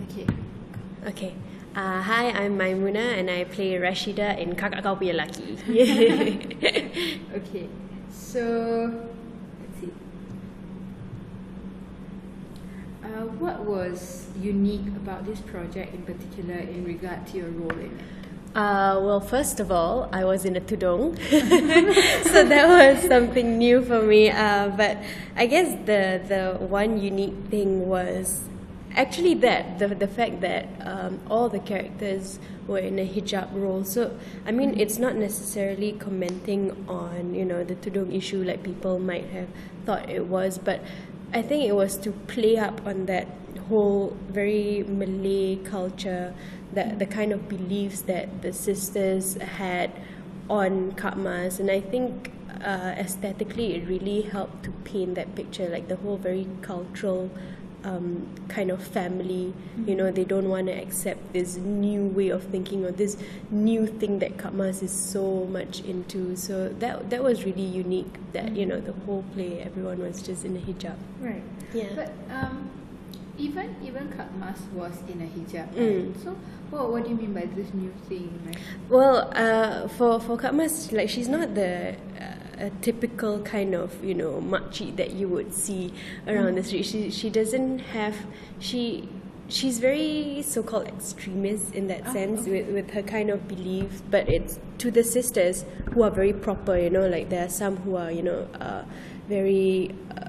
Okay. Okay. Hi, I'm Maimuna and I play Rashida in Kakak Kau Punya Laki. Okay. So, let's see. What was unique about this project in particular in regard to your role in it? Well, first of all, I was in a tudung, so that was something new for me. But I guess the one unique thing was actually that the fact that all the characters were in a hijab role. So I mean, it's not necessarily commenting on the tudung issue like people might have thought it was, but I think it was to play up on that whole very Malay culture, that the kind of beliefs that the sisters had on Kak Mas, and I think aesthetically it really helped to paint that picture, like the whole very cultural kind of family. They don't want to accept this new way of thinking or this new thing that Kak Mas is so much into. So that was really unique, that the whole play everyone was just in a hijab. Right. Yeah. But even Kak Mas was in a hijab, right? So what do you mean by this new thing, right? Well, for Kak Mas, like, she's not the a typical kind of makcik that you would see around the street. She doesn't have she's very so-called extremist in that sense, okay. with her kind of belief, but it's to the sisters who are very proper. Like there are some who are very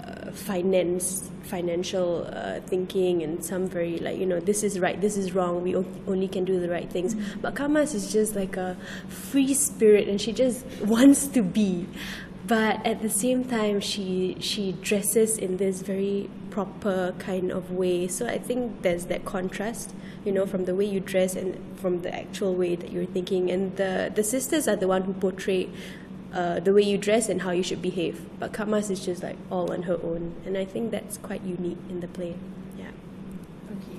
financial thinking, and some very like this is right, this is wrong, we only can do the right things. But Kak Mas is just like a free spirit, and she just wants to be, but at the same time she dresses in this very proper kind of way. So I think there's that contrast, from the way you dress and from the actual way that you're thinking. And the sisters are the one who portray the way you dress and how you should behave, but Kak Mas is just like all on her own, and I think that's quite unique in the play. Yeah. Okay.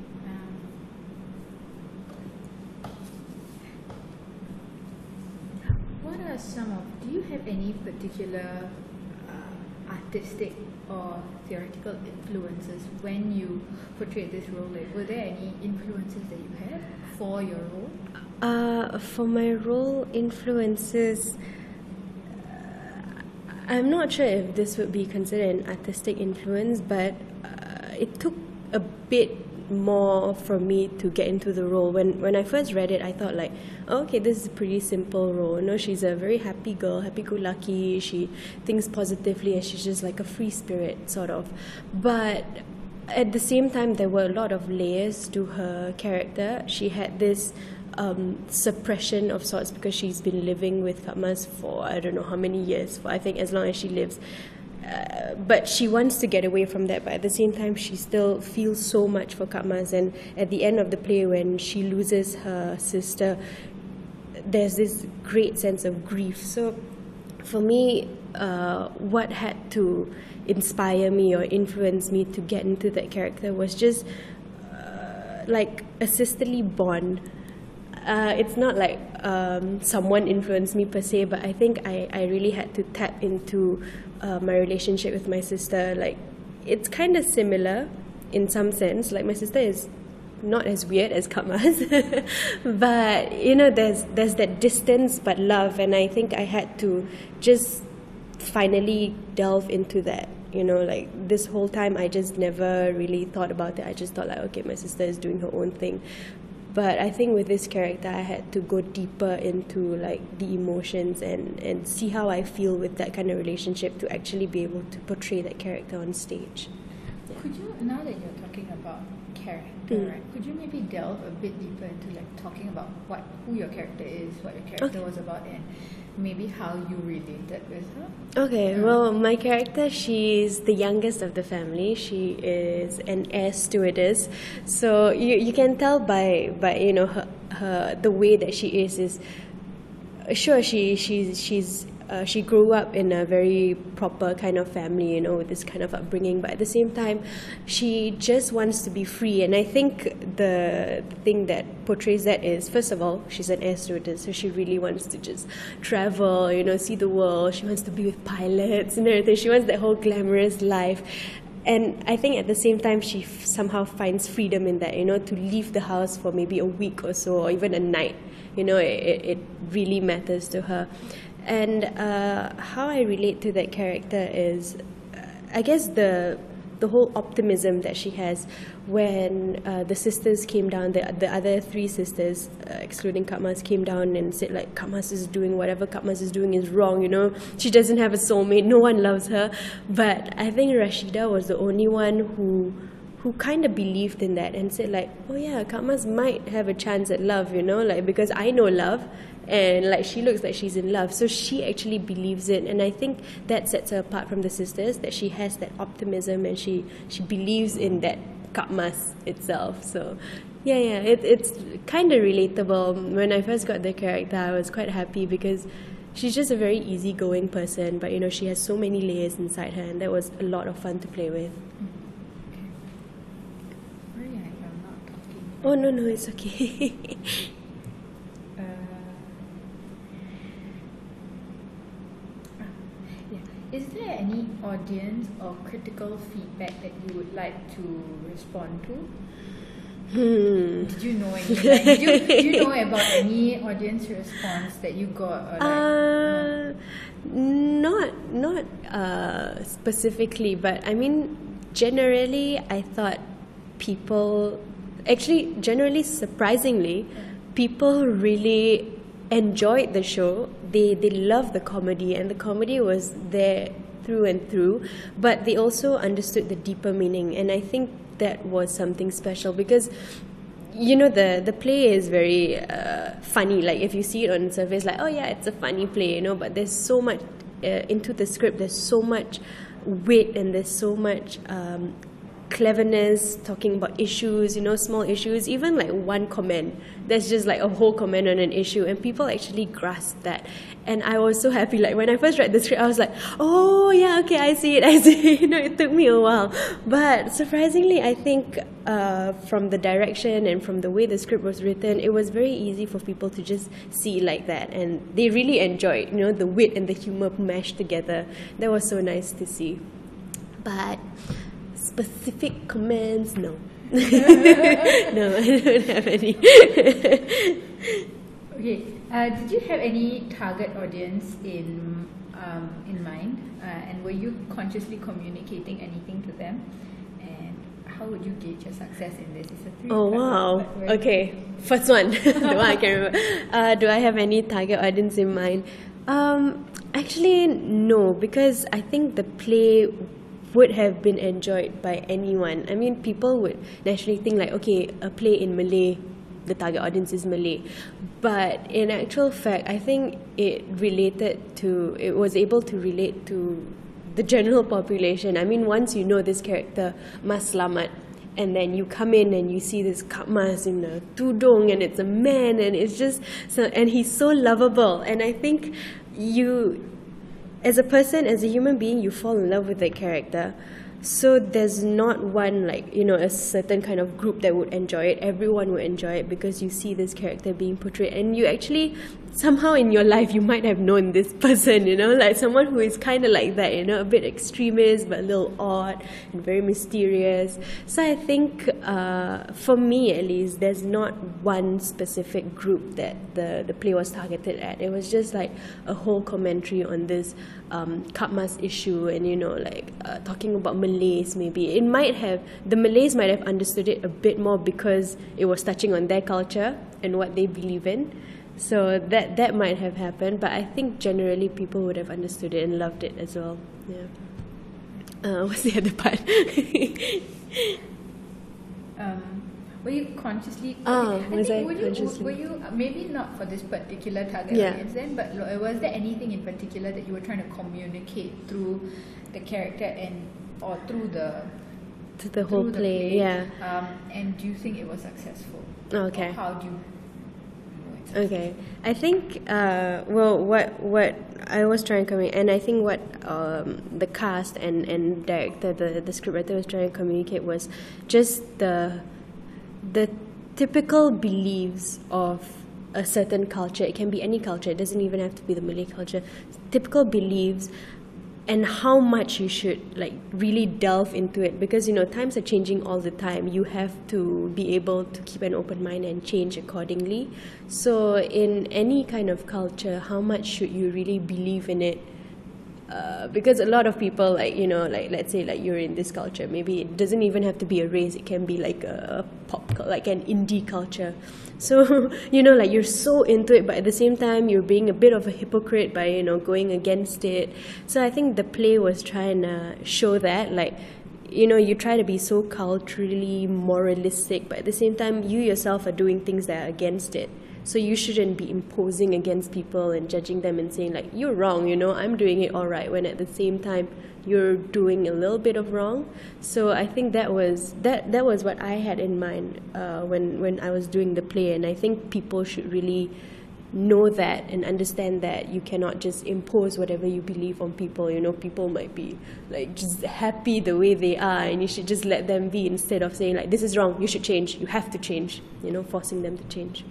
What are do you have any particular artistic or theoretical influences when you portrayed this role? Like, were there any influences that you had for your role? For my role, influences, I'm not sure if this would be considered an artistic influence, but it took a bit more for me to get into the role. When I first read it, I thought like, okay, this is a pretty simple role. She's a very happy girl, happy-go-lucky. She thinks positively, and she's just like a free spirit, sort of. But at the same time, there were a lot of layers to her character. She had this suppression of sorts, because she's been living with Kak Mas for I don't know how many years, for I think as long as she lives. But she wants to get away from that, but at the same time she still feels so much for Kak Mas. And at the end of the play, when she loses her sister, there's this great sense of grief. So for me, what had to inspire me or influence me to get into that character was just like a sisterly bond. It's not like someone influenced me per se, but I think I really had to tap into my relationship with my sister. Like, it's kind of similar in some sense. Like, my sister is not as weird as Kak Mas, but there's that distance but love, and I think I had to just finally delve into that. Like, this whole time I just never really thought about it. I just thought like, okay, my sister is doing her own thing. But I think with this character, I had to go deeper into like the emotions and see how I feel with that kind of relationship to actually be able to portray that character on stage. Yeah. Could you, now that you're talking about character, right? Could you maybe delve a bit deeper into like talking about who your character is, what your character was about, and maybe how you related with her? Okay, well, my character, she's the youngest of the family. She is an air stewardess, so you can tell by her the way that she is sure she grew up in a very proper kind of family, with this kind of upbringing, but at the same time she just wants to be free. And I think the thing that portrays that is, first of all, she's an air stewardess, so she really wants to just travel, see the world. She wants to be with pilots and everything. She wants that whole glamorous life. And I think at the same time, she somehow finds freedom in that, to leave the house for maybe a week or so, or even a night. It really matters to her. And how I relate to that character is, I guess the whole optimism that she has when the sisters came down, the other three sisters, excluding Katmas, came down and said like, Katmas is doing whatever Katmas is doing is wrong, she doesn't have a soulmate, no one loves her. But I think Rashida was the only one who kind of believed in that and said like, oh yeah, Katmas might have a chance at love, like, because I know love, and like she looks like she's in love, so she actually believes it. And I think that sets her apart from the sisters, that she has that optimism and she believes in that Katmas itself. So it's kind of relatable. When I first got the character, I was quite happy because she's just a very easygoing person, but she has so many layers inside her, and that was a lot of fun to play with. Sorry, I'm not talking. Oh no, it's okay. Is there any audience or critical feedback that you would like to respond to? Did you know any? Did you know about any audience response that you got? Or Not specifically, but I mean, generally, I thought generally surprisingly, people really enjoyed the show. They loved the comedy, and the comedy was there through and through, but they also understood the deeper meaning, and I think that was something special because the play is very funny. Like if you see it on the surface, like, oh yeah, it's a funny play, but there's so much into the script. There's so much wit, and there's so much cleverness, talking about issues, small issues, even like one comment, that's just like a whole comment on an issue, and people actually grasp that. And I was so happy, like when I first read the script, I was like, oh yeah, okay, I see it. It took me a while, but surprisingly, I think from the direction and from the way the script was written, it was very easy for people to just see like that, and they really enjoyed, the wit and the humor mashed together. That was so nice to see. But specific comments, no. No, I don't have any. Okay. Did you have any target audience in mind? And were you consciously communicating anything to them? And how would you gauge your success in this? It's a 3 Oh wow. Okay. First one. The one I can remember. Do I have any target audience in mind? Actually, no, because I think the play would have been enjoyed by anyone. I mean, people would naturally think like, okay, a play in Malay, the target audience is Malay. But in actual fact, I think it was able to relate to the general population. I mean, once you know this character, Mas Slamet, and then you come in and you see this Katmas in a tudung, and it's a man, and it's just so, and he's so lovable. And I think as a person, as a human being, you fall in love with that character. So there's not one, like, a certain kind of group that would enjoy it. Everyone would enjoy it because you see this character being portrayed, and you actually, somehow in your life, you might have known this person, like someone who is kind of like that, a bit extremist, but a little odd and very mysterious. So I think, for me at least, there's not one specific group that the play was targeted at. It was just like a whole commentary on this Katmas issue, and talking about Malays. Maybe the Malays might have understood it a bit more because it was touching on their culture and what they believe in. So that might have happened, but I think generally people would have understood it and loved it as well. Yeah. What's the other part? Were you consciously? Were you maybe not for this particular target audience then, but was there anything in particular that you were trying to communicate through the character or through the whole play? Yeah. And do you think it was successful? Okay. Or how do you? Okay, I think what I was trying to communicate, and I think what the cast and director, the scriptwriter was trying to communicate was just the typical beliefs of a certain culture. It can be any culture. It doesn't even have to be the Malay culture. Typical beliefs and how much you should like really delve into it, because times are changing all the time. You have to be able to keep an open mind and change accordingly. So in any kind of culture, how much should you really believe in it? Because a lot of people, like let's say like you're in this culture, maybe it doesn't even have to be a race, it can be like a pop, like an indie culture. So like you're so into it, but at the same time you're being a bit of a hypocrite by going against it. So I think the play was trying to show that, like, you try to be so culturally moralistic, but at the same time you yourself are doing things that are against it. So you shouldn't be imposing against people and judging them and saying like, you're wrong, I'm doing it all right, when at the same time you're doing a little bit of wrong. So I think that was what I had in mind when I was doing the play. And I think people should really know that and understand that you cannot just impose whatever you believe on people. People might be like just happy the way they are, and you should just let them be, instead of saying like, this is wrong, you should change, you have to change, forcing them to change.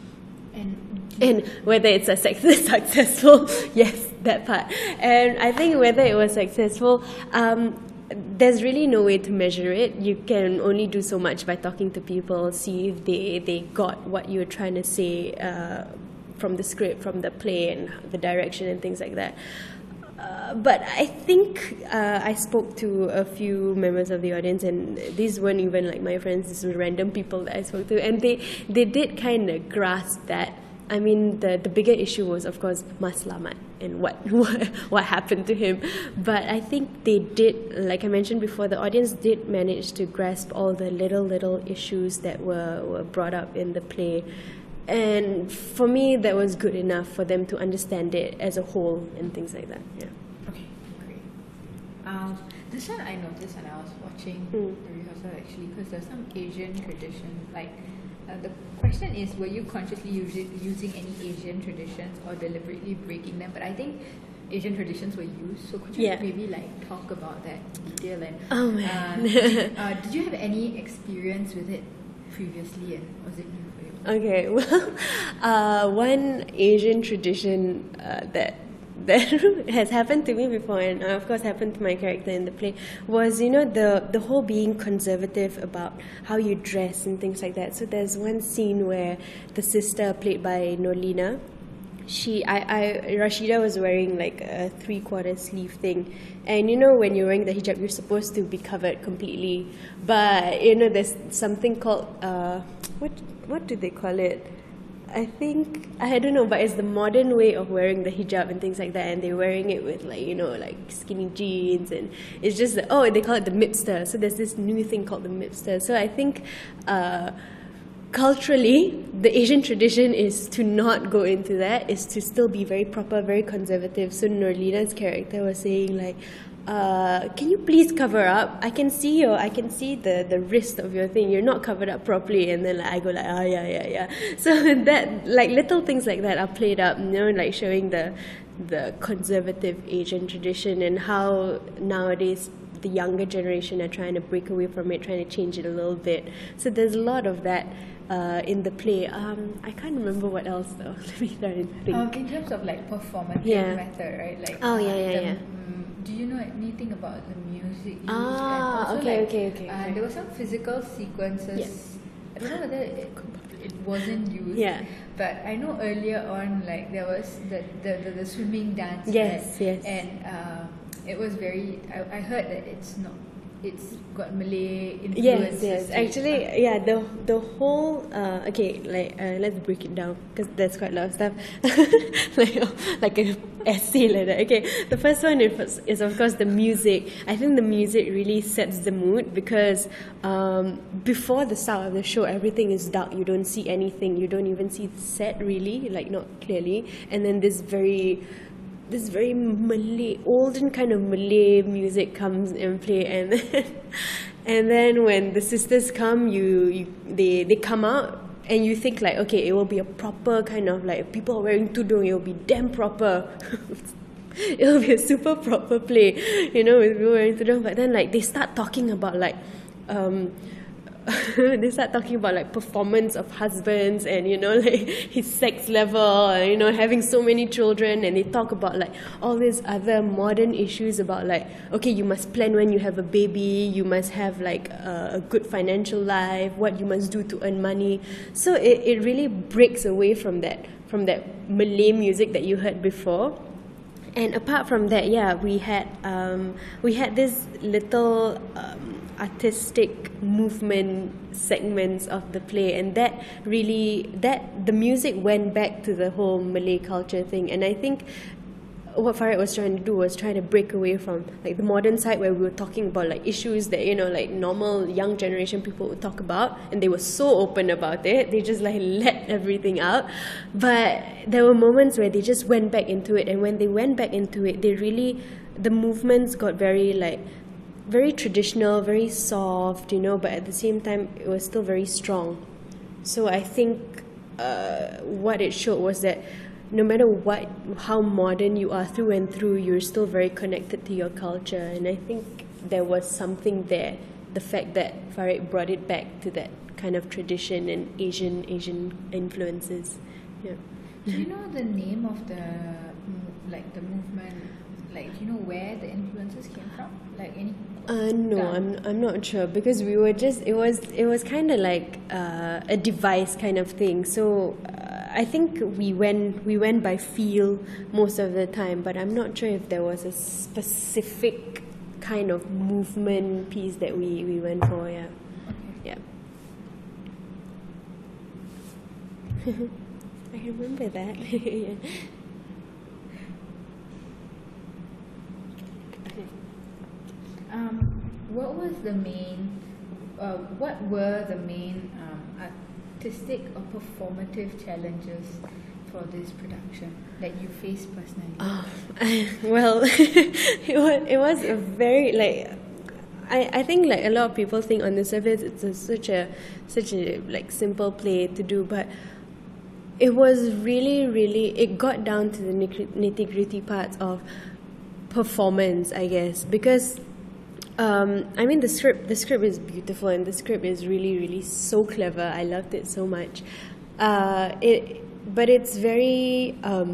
And whether it's a successful, yes, that part. And I think whether it was successful, there's really no way to measure it. You can only do so much by talking to people, see if they got what you're trying to say from the script, from the play, and the direction and things like that. But I think I spoke to a few members of the audience, and these weren't even like my friends, these were random people that I spoke to, and they did kind of grasp that. I mean, the bigger issue was, of course, Mas Lamat and what happened to him. But I think they did, like I mentioned before, the audience did manage to grasp all the little issues that were brought up in the play. And for me, that was good enough for them to understand it as a whole and things like that. Yeah. Okay, great. This one I noticed when I was watching the rehearsal, actually, because there's some Asian tradition. Like, the question is, were you consciously using any Asian traditions or deliberately breaking them? But I think Asian traditions were used. So could you maybe like talk about that in detail? And did you have any experience with it previously, and was it new for you? Okay, well, one Asian tradition that has happened to me before, and of course happened to my character in the play, was the whole being conservative about how you dress and things like that. So there's one scene where the sister, played by Norlina, Rashida was wearing like a 3/4 sleeve thing, and when you're wearing the hijab, you're supposed to be covered completely, but there's something called what do they call it? I don't know, but it's the modern way of wearing the hijab and things like that, and they're wearing it with like like skinny jeans, and it's just they call it the mipster. So there's this new thing called the mipster. So I think culturally, the Asian tradition is to not go into that, is to still be very proper, very conservative. So Norlina's character was saying like, can you please cover up? I can see the wrist of your thing. You're not covered up properly. And then I go like, yeah. So that, like, little things like that are played up, like showing the conservative Asian tradition, and how nowadays the younger generation are trying to break away from it, trying to change it a little bit. So there's a lot of that in the play. I can't remember what else though. Let me try and think. In terms of like performative method, right? Like do you know anything about the music used? Okay. There were some physical sequences. Yes. I don't know whether it wasn't used. Yeah. But I know earlier on, like there was the swimming dance. Yes. And it was very. I heard that it's got Malay influence. Yes. Actually, the whole let's break it down, because there's quite a lot of stuff. like an essay like that. Okay, the first one is of course the music. I think the music really sets the mood, because before the start of the show, everything is dark. You don't see anything. You don't even see the set really, like not clearly. And then this very Malay, olden kind of Malay music comes and play, and then when the sisters come, they come out, and you think like, okay, it will be a proper kind of like, people are wearing tudung, it will be damn proper. It will be a super proper play, with people wearing tudung. But then like they start talking about like they start talking about like performance of husbands and like his sex level and having so many children, and they talk about like all these other modern issues about like, okay, you must plan when you have a baby, you must have like a good financial life, what you must do to earn money. So it really breaks away from that Malay music that you heard before. And apart from that, we had this little artistic movement segments of the play, and that the music went back to the whole Malay culture thing. And I think what Farid was trying to do was trying to break away from like the modern side, where we were talking about like issues that like normal young generation people would talk about, and they were so open about it, they just like let everything out. But there were moments where they just went back into it, and when they went back into it, the movements got very traditional, very soft, but at the same time it was still very strong. So I think what it showed was that no matter how modern you are through and through, you're still very connected to your culture. And I think there was something there, the fact that Farid brought it back to that kind of tradition and Asian influences. Yeah. Do you know the name of the movement? Like, do you know where the influences came from? Like any? No, I'm not sure, because we were just it was kind of like a device kind of thing. So I think we went by feel most of the time, but I'm not sure if there was a specific kind of movement piece that we went for. Yeah. Okay. Yeah. I remember that. Yeah. What were the main artistic or performative challenges for this production that you faced personally? Well, it was a very I think like a lot of people think on the surface it's such a like simple play to do, but it was really, it got down to the nitty-gritty parts of performance, I guess, because I mean the script is beautiful, and the script is really so clever. I loved it so much. But it's very I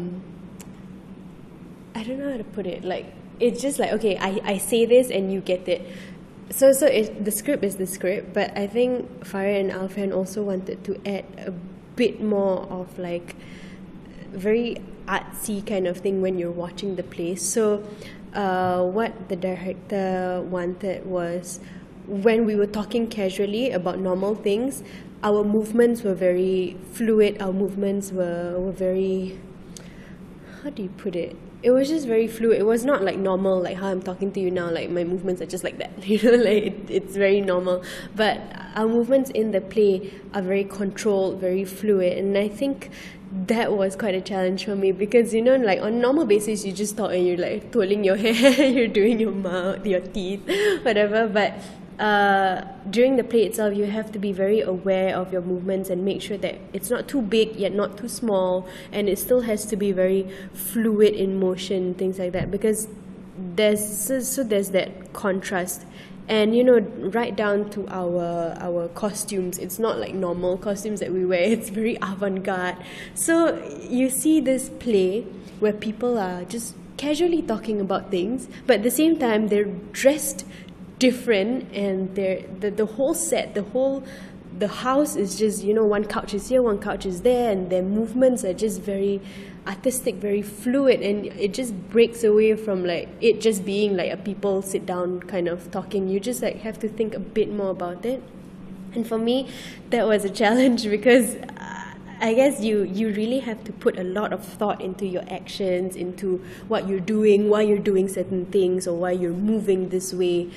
don't know how to put it. Like, it's just like, okay, I say this and you get it. So the script is the script, but I think Farid and Alfian also wanted to add a bit more of like very artsy kind of thing when you're watching the play. So what the director wanted was, when we were talking casually about normal things, our movements were very fluid, our movements were very, how do you put it? It was just very fluid. It was not like normal, like how I'm talking to you now, like my movements are just like that, like it's very normal. But our movements in the play are very controlled, very fluid, and I think that was quite a challenge for me, because like on normal basis you just talk and you're like twirling your hair, you're doing your mouth, your teeth, whatever, but during the play itself you have to be very aware of your movements and make sure that it's not too big yet not too small, and it still has to be very fluid in motion, things like that, because there's that contrast. And right down to our costumes, it's not like normal costumes that we wear, it's very avant-garde. So you see this play where people are just casually talking about things, but at the same time they're dressed different, and the whole set, the house is just, one couch is here, one couch is there, and their movements are just very artistic, very fluid, and it just breaks away from like it just being like a people sit down kind of talking. You just like have to think a bit more about it. And for me, that was a challenge, because I guess you really have to put a lot of thought into your actions, into what you're doing, why you're doing certain things, or why you're moving this way.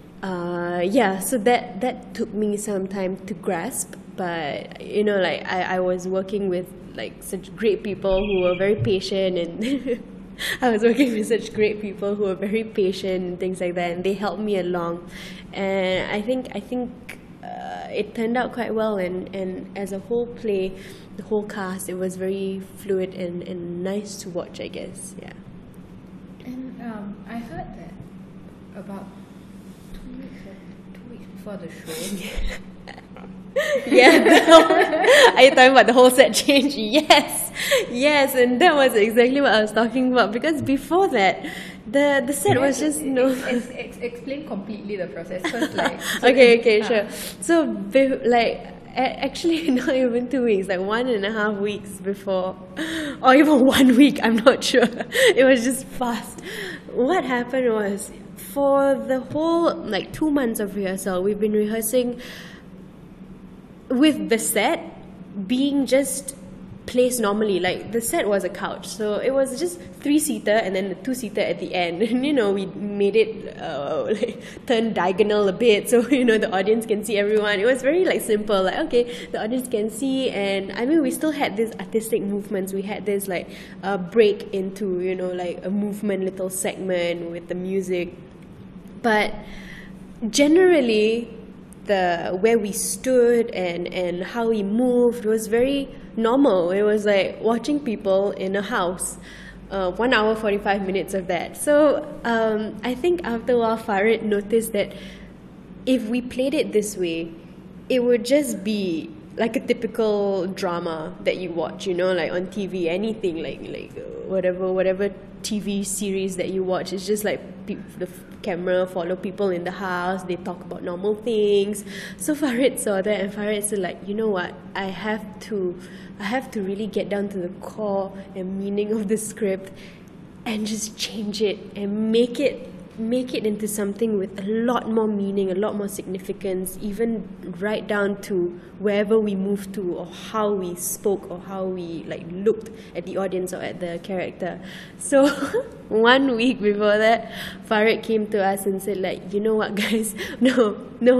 So that took me some time to grasp, but like I was working with like such great people who were very patient, and I was working with such great people who were very patient and things like that, and they helped me along, and I think it turned out quite well, and as a whole play, the whole cast, it was very fluid and nice to watch, I guess. Yeah. And I heard that about 2 weeks before the show Yeah, are you talking about the whole set change? Yes, and that was exactly what I was talking about, because before that, the set was just no. Explain completely the process first, like. Okay, sure. So, actually, not even 2 weeks, like 1.5 weeks before, or even 1 week, I'm not sure. It was just fast. What happened was, for the whole, 2 months of rehearsal, we've been rehearsing with the set being just placed normally. Like, the set was a couch, so it was just 3-seater and then the 2-seater at the end. And we made it turn diagonal a bit, so the audience can see everyone. It was very simple, okay, the audience can see. And I mean, we still had these artistic movements. We had this break into a movement little segment with the music, but generally where we stood and how we moved was very normal. It was like watching people in a house. 1 hour 45 minutes of that. So I think after a while, Farid noticed that if we played it this way, it would just be like a typical drama that you watch, on TV, anything like whatever TV series that you watch. It's just like the camera follow people in the house, they talk about normal things. So Farid saw that, and Farid said, you know what, I have to really get down to the core and meaning of the script and just change it and make it into something with a lot more meaning, a lot more significance, even right down to wherever we moved to, or how we spoke, or how we looked at the audience or at the character. So 1 week before that, Farid came to us and said, you know what, guys, no,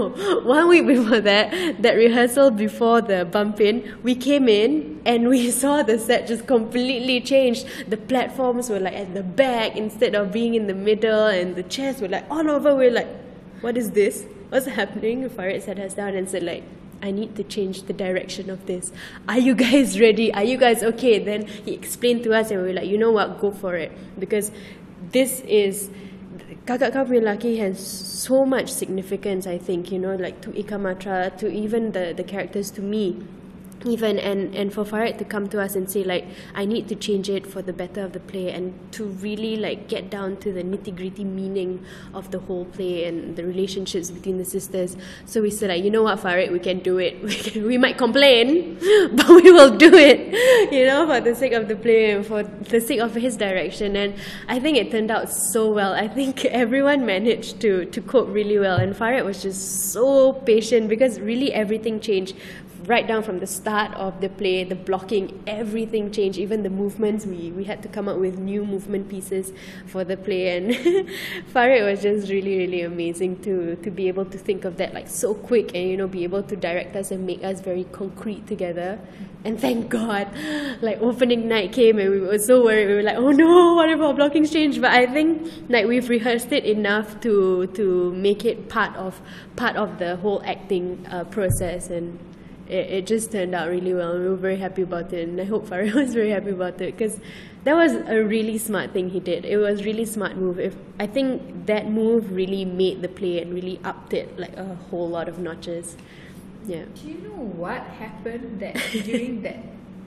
1 week before that rehearsal before the bump in, we came in and we saw the set just completely changed. The platforms were at the back instead of being in the middle, and the chairs were all over. We're what is this? What's happening? Farid sat us down and said, I need to change the direction of this. Are you guys ready? Are you guys okay? Then he explained to us, and we were you know what, go for it. Because this is, Kakak Kau Punya Lelaki has so much significance, I think, to Ika Matra, to even the characters, to me. Even and for Farid to come to us and say I need to change it for the better of the play, and to really get down to the nitty-gritty meaning of the whole play and the relationships between the sisters. So we said you know what, Farid, we can do it. We might complain, but we will do it, for the sake of the play and for the sake of his direction. And I think it turned out so well. I think everyone managed to cope really well, and Farid was just so patient, because really everything changed. Right down from the start of the play, the blocking, everything changed. Even the movements, we had to come up with new movement pieces for the play. And Farid was just really, really amazing to be able to think of that so quick, and be able to direct us and make us very concrete together. And thank God, opening night came and we were so worried. We were oh no, what if our blockings changed? But I think we've rehearsed it enough to make it part of the whole acting process, and it just turned out really well. We were very happy about it, and I hope Farid was very happy about it, because that was a really smart thing he did. It was a really smart move. I think that move really made the play and really upped it a whole lot of notches. Yeah. Do you know what happened during that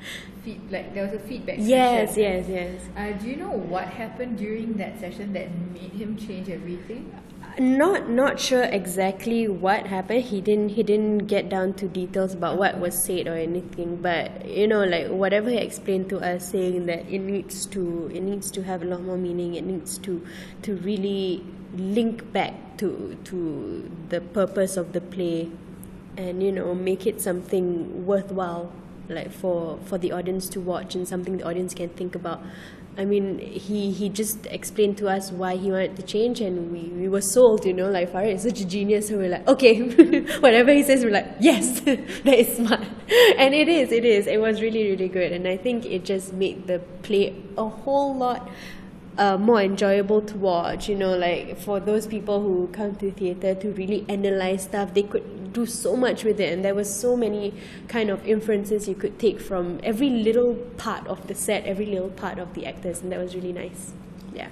there was a feedback session? Yes. Do you know what happened during that session that made him change everything? Not sure exactly what happened. He didn't get down to details about what was said or anything, but whatever he explained to us, saying that it needs to have a lot more meaning. It needs to really link back to the purpose of the play, and make it something worthwhile for the audience to watch, and something the audience can think about. I mean, he just explained to us why he wanted to change, and we were sold, Farid is such a genius, so we're okay, whatever he says, we're yes, that is smart. And it is. It was really, really good, and I think it just made the play a whole lot more enjoyable to watch. For those people who come to theatre to really analyze stuff, they could do so much with it, and there was so many kind of inferences you could take from every little part of the set, every little part of the actors, and that was really nice. Yeah.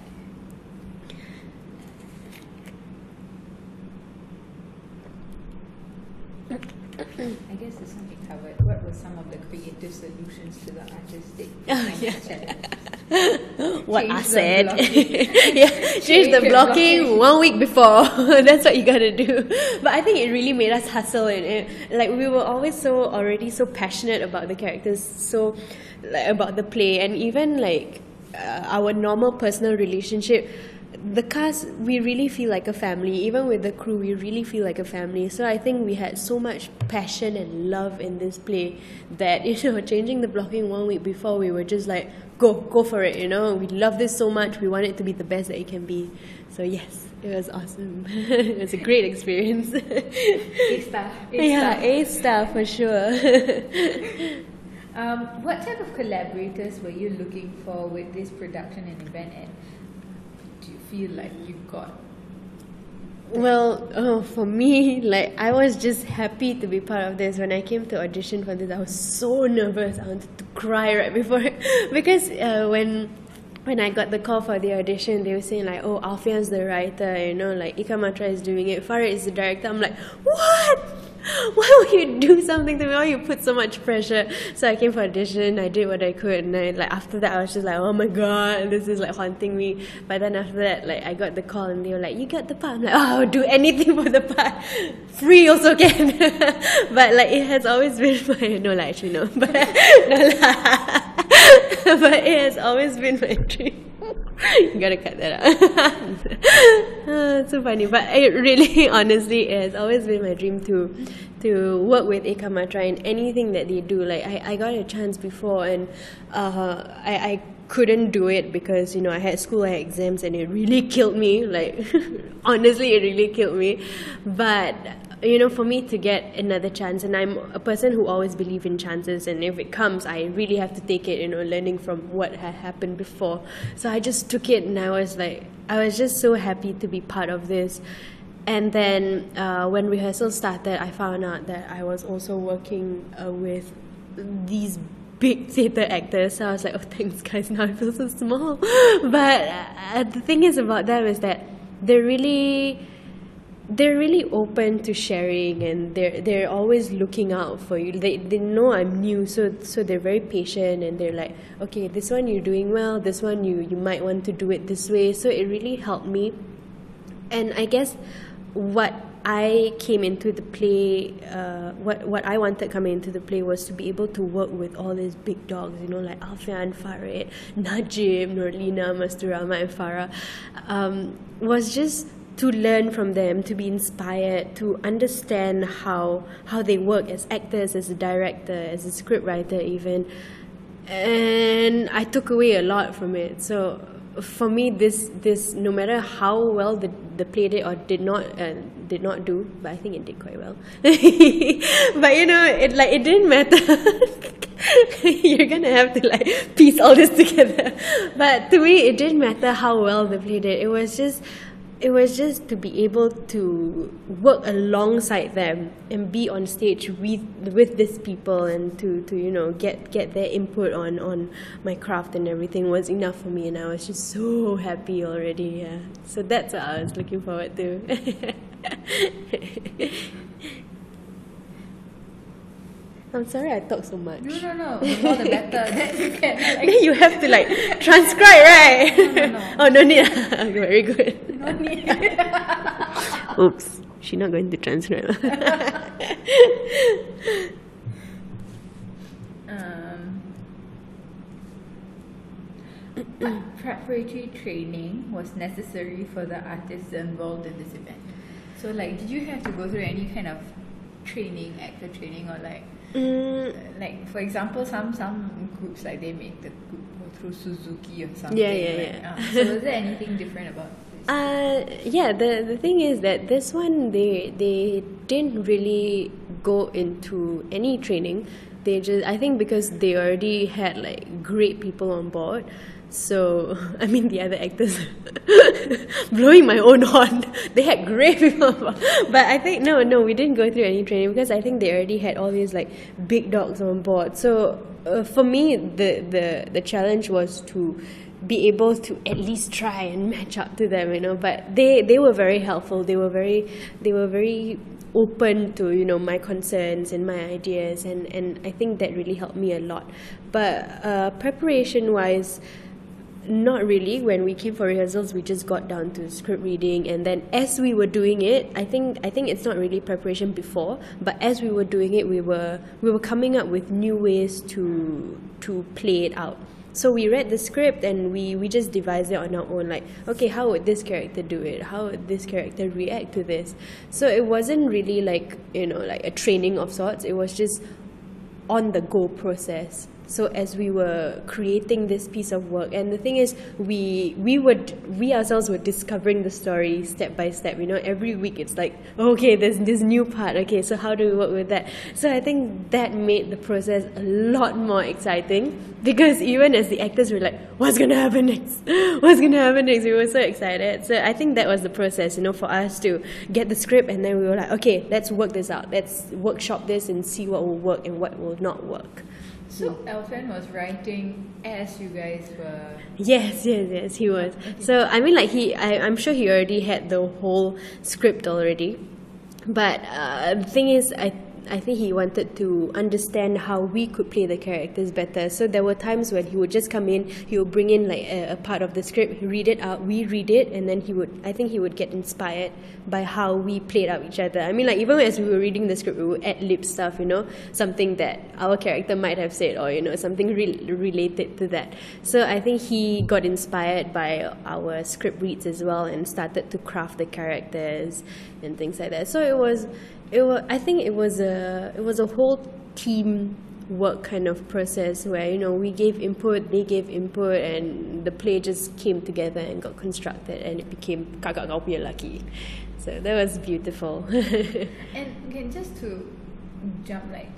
I guess this one we covered. What were some of the creative solutions to the artistic challenge? What Change I the said. blocking. Change the the blocking blocking. 1 week before. That's what you gotta do. But I think it really made us hustle, and like we were always already so passionate about the characters, so like about the play, and even like our normal personal relationship. The cast, we really feel like a family. Even with the crew, we really feel like a family. So I think we had so much passion and love in this play that, changing the blocking 1 week before, we were just like, go for it, we love this so much, we want it to be the best that it can be. So yes, it was awesome. It was a great experience. A star for sure. What type of collaborators were you looking for with this production and event, and do you feel like you got? Well, for me, like, I was just happy to be part of this. When I came to audition for this, I was so nervous. I wanted to cry right before because when I got the call for the audition, they were saying like, oh, Alfian's the writer, like Ika Matra is doing it, Farid is the director. I'm like, what? Why would you do something to me? Why you put so much pressure? So I came for audition, I did what I could, and after that I was just like, oh my god, this is like haunting me. But then after that, like, I got the call and they were like, you got the part. I'm like, oh, I'll do anything for the part. Free also can. But like, it has always been my but but it has always been my dream. You gotta cut that out. It's so funny, but it really, honestly, it has always been my dream to work with Ika Matra in anything that they do. Like, I got a chance before, and I couldn't do it because I had school, I had exams, and it really killed me. Like, honestly, it really killed me. But for me to get another chance, and I'm a person who always believes in chances, and if it comes, I really have to take it, learning from what had happened before. So I just took it, and I was just so happy to be part of this. And then when rehearsal started, I found out that I was also working with these big theatre actors. So I was like, oh, thanks guys, now I feel so small. But the thing is about them is that they're really open to sharing, and they're always looking out for you. They know I'm new, so they're very patient, and they're like, okay, this one you're doing well, this one you might want to do it this way. So it really helped me. And I guess what I came into the play, what I wanted coming into the play was to be able to work with all these big dogs, like Alfian, Farid, Najib, Nurlina, Masturama, and Farah. Was just to learn from them, to be inspired, to understand how they work as actors, as a director, as a scriptwriter even. And I took away a lot from it. So for me, this no matter how well the play did or did not do, but I think it did quite well. But it didn't matter. You're gonna have to piece all this together. But to me, it didn't matter how well the play did. It was just to be able to work alongside them and be on stage with these people, and to get their input on my craft and everything was enough for me, and I was just so happy already. Yeah, so that's what I was looking forward to. I'm sorry I talk so much. No. All the better. Then you can then you have to transcribe, right? No. Oh, no need. Very good. No need. Oops, she's not going to transcribe. Preparatory training was necessary for the artists involved in this event. So, did you have to go through any kind of training, actor training, or for example, some groups they make the group go through Suzuki or something. Yeah. So was there anything different about this? The thing is that this one they didn't really go into any training. I think because they already had great people on board. So, I mean, the other actors blowing my own horn. They had great people, but I think no, we didn't go through any training because I think they already had all these big dogs on board. So, for me, the challenge was to be able to at least try and match up to them, But they were very helpful. They were very open to, you know, my concerns and my ideas, and I think that really helped me a lot. But preparation wise, not really. When we came for rehearsals, we just got down to script reading, and then as we were doing it, I think it's not really preparation before, but as we were doing it, we were coming up with new ways to play it out. So we read the script and we just devised it on our own, like, okay, how would this character do it? How would this character react to this? So it wasn't really like, you know, like a training of sorts. It was just on the go process. So as we were creating this piece of work, and the thing is, we ourselves were discovering the story step by step. You know, every week it's like, okay, there's this new part. Okay, so how do we work with that? So I think that made the process a lot more exciting, because even as the actors were like, what's gonna happen next? What's gonna happen next? We were so excited. So I think that was the process, you know, for us to get the script, and then we were like, okay, let's work this out. Let's workshop this and see what will work and what will not work. So Alfred was writing as you guys were... Yes, he was. Okay. So I mean, like, I'm sure he already had the whole script already, but the thing is, I think he wanted to understand how we could play the characters better. So there were times when he would just come in, he would bring in like a part of the script, read it out, we read it, and then he would get inspired by how we played out each other. I mean, like, even as we were reading the script, we would add lip stuff, you know, something that our character might have said, or, you know, something related to that. So I think he got inspired by our script reads as well, and started to craft the characters and things like that. So I think it was a whole team work kind of process where, you know, we gave input, they gave input, and the play just came together and got constructed, and it became Kakak Kau Punya Lelaki. So that was beautiful. And again, just to jump, like,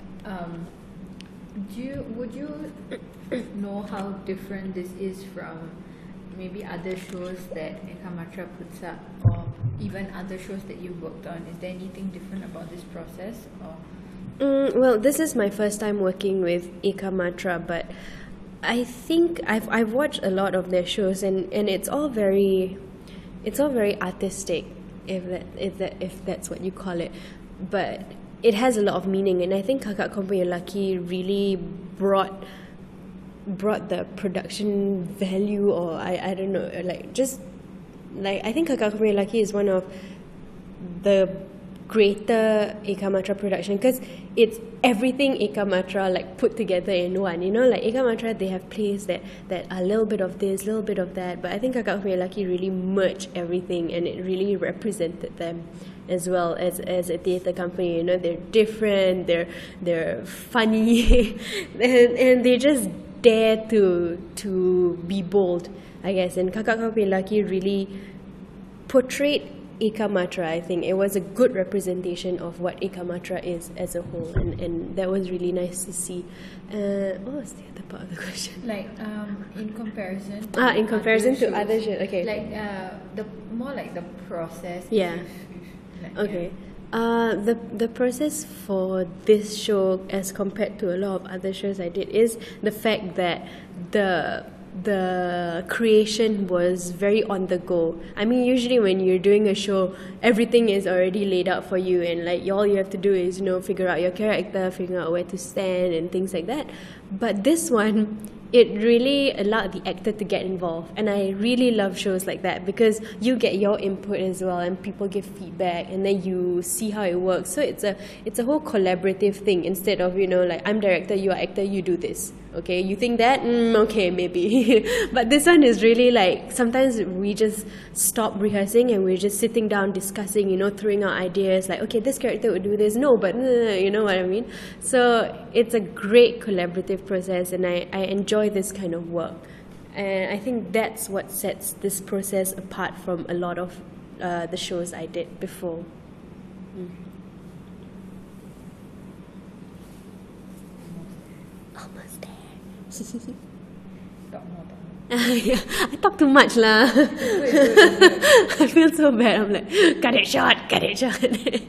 would you know how different this is from maybe other shows that Eka Matra puts up, or even other shows that you've worked on? Is there anything different about this process, or? Well, this is my first time working with Eka Matra, but I think I've watched a lot of their shows, and it's all very artistic, if that's what you call it, but it has a lot of meaning, and I think Kakak Kau Punya Lelaki really brought the production value, or I don't know, like, just like, I think Kakak Kau Punya Lelaki is one of the greater Eka Matra production, because it's everything Eka Matra, like, put together in one, you know. Like, Eka Matra, they have plays that are a little bit of this, little bit of that, but I think Kakak Kau Punya Lelaki really merged everything, and it really represented them as well as a theatre company. You know, they're different, they're funny, and they just dare to be bold, I guess. And Kakak Kau Punya Lelaki really portrayed Eka Matra. I think it was a good representation of what Eka Matra is as a whole, and that was really nice to see. What was the other part of the question? Like, in comparison to other shows, okay. Like, the more like the process. Yeah. Okay. The process for this show, as compared to a lot of other shows I did, is the fact that the creation was very on the go. I mean, usually when you're doing a show, everything is already laid out for you, and like, all you have to do is, you know, figure out your character, figure out where to stand and things like that. But this one, it really allowed the actor to get involved, and I really love shows like that, because you get your input as well, and people give feedback, and then you see how it works. So it's a whole collaborative thing, instead of, you know, like, I'm director, you are actor, you do this. Okay, you think that? Okay, maybe. But this one is really like, sometimes we just stop rehearsing and we're just sitting down discussing, you know, throwing out ideas like, okay, this character would do this. No, but you know what I mean? So it's a great collaborative process, and I enjoy this kind of work. And I think that's what sets this process apart from a lot of the shows I did before. Almost there. Talk more. Yeah, I talk too much lah. I feel so bad. I'm like, cut it short. Okay.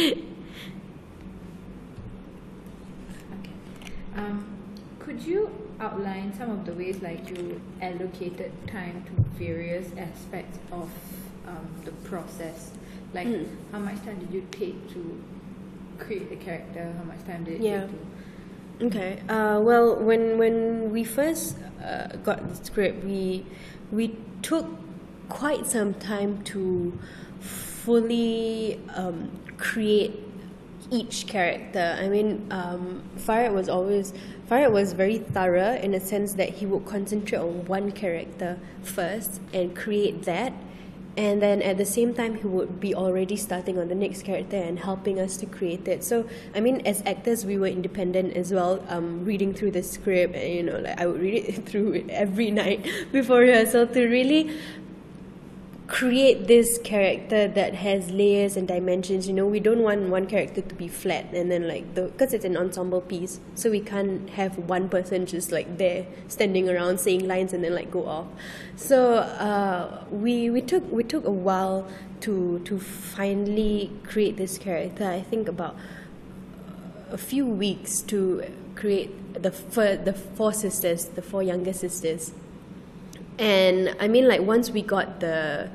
Could you outline some of the ways, like, you allocated time to various aspects of the process? Like, how much time did you take to create the character? How much time did it Yeah. take to... Okay. Well, when we first got the script, we took quite some time to fully create each character. I mean, Farid was very thorough in a sense that he would concentrate on one character first and create that. And then at the same time, he would be already starting on the next character and helping us to create it. So, I mean, as actors, we were independent as well, reading through the script. And, like I would read it through every night before rehearsal to really create this character that has layers and dimensions. We don't want one character to be flat and then because it's an ensemble piece, so we can't have one person just there standing around saying lines and then go off. So we took a while to finally create this character. I think about a few weeks to create the four sisters, the four younger sisters. And I mean, once we got the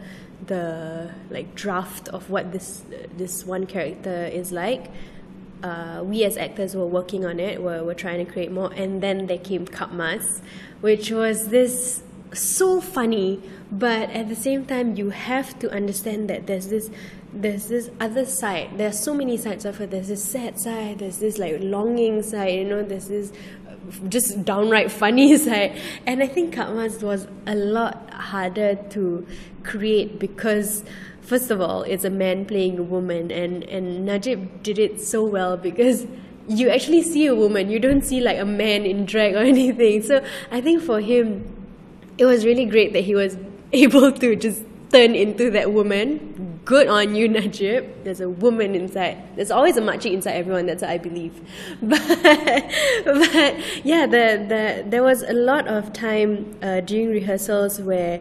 draft of what this one character is like, we as actors were working on it. We're trying to create more, and then there came Kap Mas, which was this so funny, but at the same time, you have to understand that there's this other side. There are so many sides of her. There's this sad side. There's this longing side. There's this just downright funny side. And I think Kap Mas was a lot harder to create because, first of all, it's a man playing a woman, and Najib did it so well because you actually see a woman. You don't see a man in drag or anything. So I think for him, it was really great that he was able to just turn into that woman. Good on you, Najib. There's a woman inside. There's always a makcik inside everyone. That's what I believe. But yeah, there was a lot of time during rehearsals where,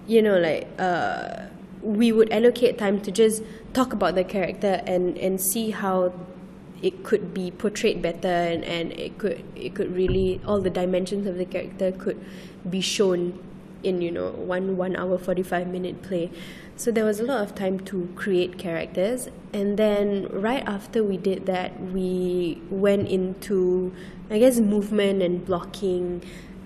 we would allocate time to just talk about the character and see how it could be portrayed better, and it could really, all the dimensions of the character could be shown in 1 hour 45-minute play. So there was a lot of time to create characters, and then right after we did that, we went into, I guess, movement and blocking,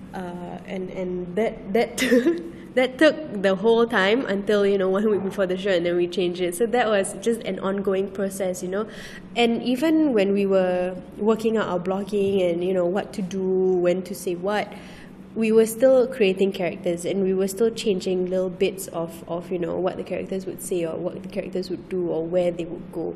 and that that took the whole time until 1 week before the show, and then we changed it. So that was just an ongoing process, and even when we were working out our blocking and what to do, when to say what, we were still creating characters, and we were still changing little bits of what the characters would say or what the characters would do or where they would go.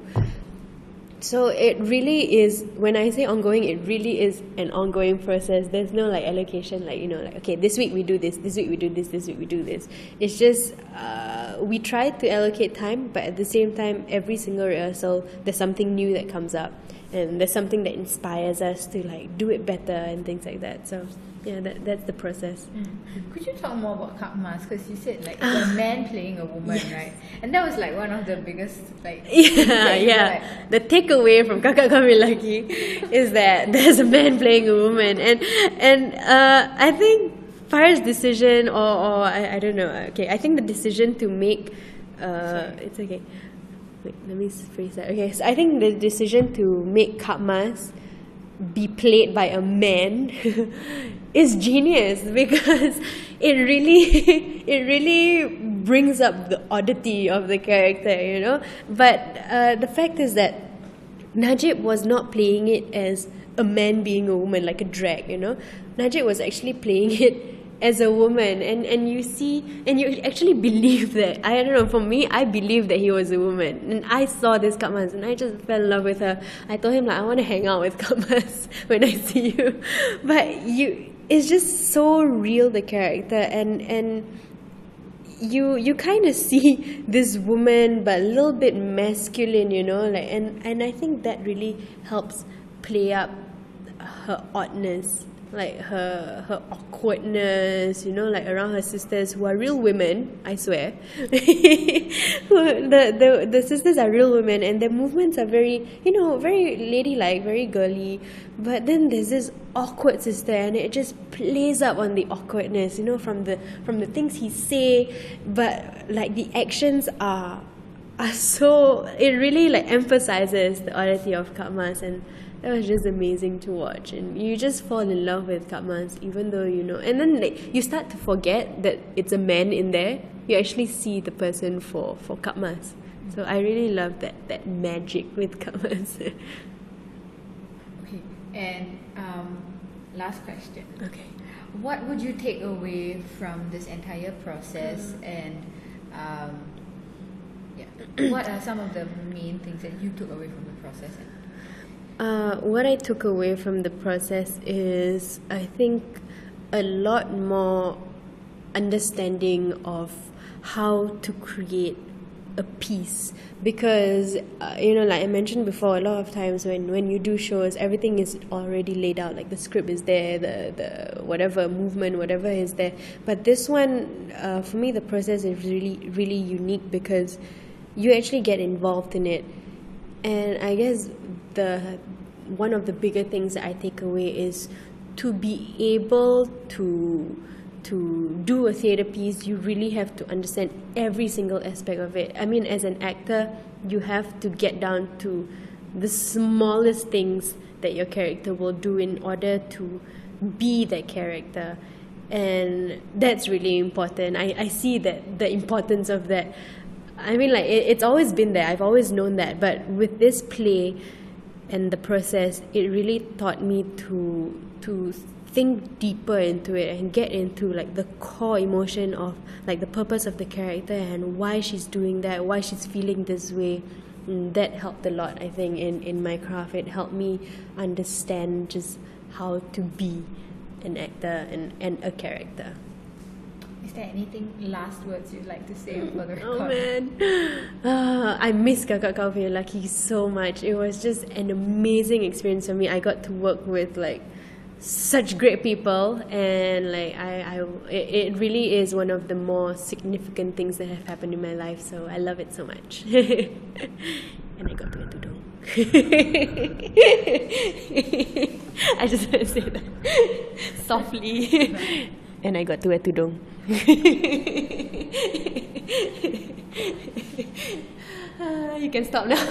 So it really is, when I say ongoing, it really is an ongoing process. There's no allocation, okay, this week we do this week we do this week we do this. It's just we try to allocate time, but at the same time, every single rehearsal there's something new that comes up, and there's something that inspires us to do it better and things like that. So yeah, that's the process. Could you talk more about Kap Mas? Because you said it's a man playing a woman, Yes. right? And that was one of the biggest yeah. The takeaway from Kakak Kami Lagi is that there's a man playing a woman, and I think Farid's decision, or I don't know. Okay, I think the decision to make it's okay. Wait, let me phrase that. Okay, so I think the decision to make Kap Mas be played by a man is genius, because it really brings up the oddity of the character, But the fact is that Najib was not playing it as a man being a woman, like a drag, Najib was actually playing it as a woman, and you see, and you actually believe that. I don't know, for me, I believe that he was a woman, and I saw this Kap Mas and I just fell in love with her. I told him I want to hang out with Kap Mas when I see you. But it's just so real, the character, and you kind of see this woman but a little bit masculine, and I think that really helps play up her oddness, her awkwardness, around her sisters, who are real women, I swear. The sisters are real women, and their movements are very, very ladylike, very girly. But then there's this awkward sister, and it just plays up on the awkwardness, from the things he say, but the actions are are so, it really like emphasizes the oddity of Kak Mas, and that was just amazing to watch. And you just fall in love with Kak Mas, even though you know, and then like you start to forget that it's a man in there. You actually see the person for Kak Mas. So I really love that magic with Kak Mas. Okay, and last question. Okay. What would you take away from this entire process, and what are some of the main things that you took away from the process? What I took away from the process is, I think, a lot more understanding of how to create a piece, because like I mentioned before, a lot of times when you do shows, everything is already laid out, like the script is there, the whatever movement, whatever is there. But this one, for me, the process is really, really unique because you actually get involved in it. And I guess one of the bigger things that I take away is to be able to do a theatre piece, you really have to understand every single aspect of it. I mean, as an actor, you have to get down to the smallest things that your character will do in order to be that character. And that's really important. I see that the importance of that. I mean, like, it's always been there. I've always known that. But with this play and the process, it really taught me to think deeper into it and get into like the core emotion of like the purpose of the character and why she's doing that, why she's feeling this way. And that helped a lot, I think, in my craft. It helped me understand just how to be an actor and a character. Is there anything, last words you'd like to say for the Oh recording? man, I miss Kakak Kau Punya Lelaki so much. It was just an amazing experience for me. I got to work with like such great people, and like it really is one of the more significant things that have happened in my life. So I love it so much. And I got to wear tudung. I just want to say that softly. And I got to wear tudung. You can stop now.